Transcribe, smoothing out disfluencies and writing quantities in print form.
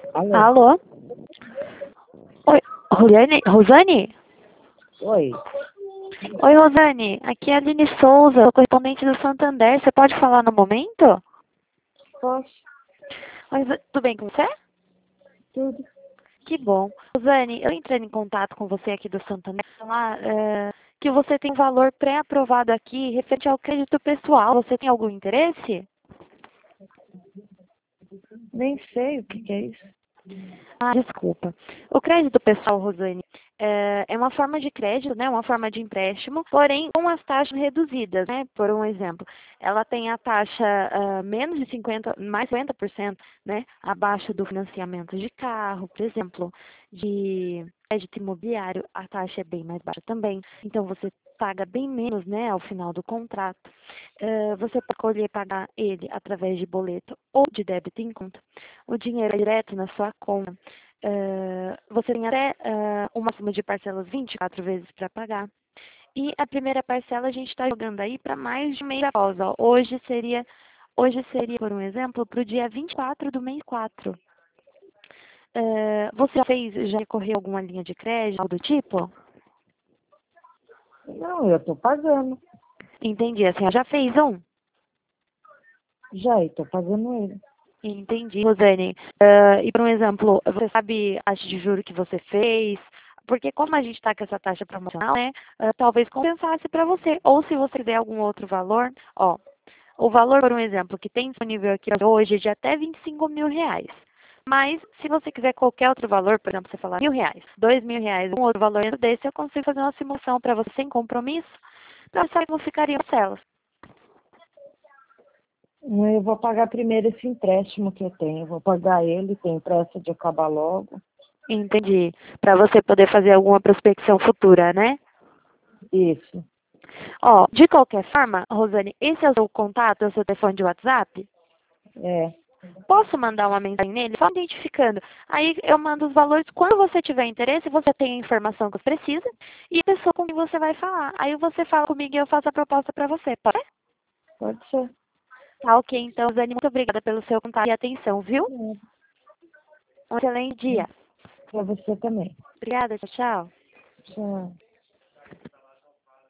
Alô? Alô? Oi, Rosane? Oi. Oi, Rosane. Aqui é a Aline Souza, correspondente do Santander. Você pode falar no momento? Posso? Oi, tudo bem com você? Tudo. Que bom. Rosane, eu entrei em contato com você aqui do Santander para falar que você tem valor pré-aprovado aqui referente ao crédito pessoal. Você tem algum interesse? Nem sei o que é isso. Ah, desculpa. O crédito pessoal, Rosane, é uma forma de crédito, né? Uma forma de empréstimo, porém com as taxas reduzidas, né? Por um exemplo, ela tem a taxa menos de 50, mais 50%, né? Abaixo do financiamento de carro, por exemplo, de crédito imobiliário, a taxa é bem mais baixa também. Então você paga bem menos, né? Ao final do contrato. Você pode escolher pagar ele através de boleto ou de débito em conta. O dinheiro é direto na sua conta. Você tem até uma soma de parcelas 24 vezes para pagar. E a primeira parcela a gente está jogando aí para mais de mês após. Ó. Hoje seria, por um exemplo, para o dia 24 do mês 4. Você já recorreu a alguma linha de crédito, algo do tipo? Não, eu tô pagando. Entendi. Assim, já fez um? Já, eu tô pagando ele. Entendi, Rosane. E por um exemplo, você sabe a taxa de juros que você fez? Porque como a gente está com essa taxa promocional, né? Talvez compensasse para você. Ou se você der algum outro valor, ó, o valor, por um exemplo, que tem disponível aqui hoje é de até R$ 25.000. Mas, se você quiser qualquer outro valor, por exemplo, você falar R$ 1.000, R$ 2.000, um outro valor dentro desse, eu consigo fazer uma simulação para você sem compromisso, para saber como ficariam as celas. Eu vou pagar primeiro esse empréstimo que eu tenho. Eu vou pagar ele, tenho pressa de acabar logo. Entendi. Para você poder fazer alguma prospecção futura, né? Isso. Ó, de qualquer forma, Rosane, esse é o seu contato, é o seu telefone de WhatsApp? É. Posso mandar uma mensagem nele, só identificando. Aí eu mando os valores. Quando você tiver interesse, você tem a informação que você precisa e a pessoa com quem você vai falar. Aí você fala comigo e eu faço a proposta para você, pode ser? Pode ser. Tá, ok. Então, Rosane, muito obrigada pelo seu contato e atenção, viu? Um excelente dia. Pra você também. Obrigada, tchau, tchau. Tchau.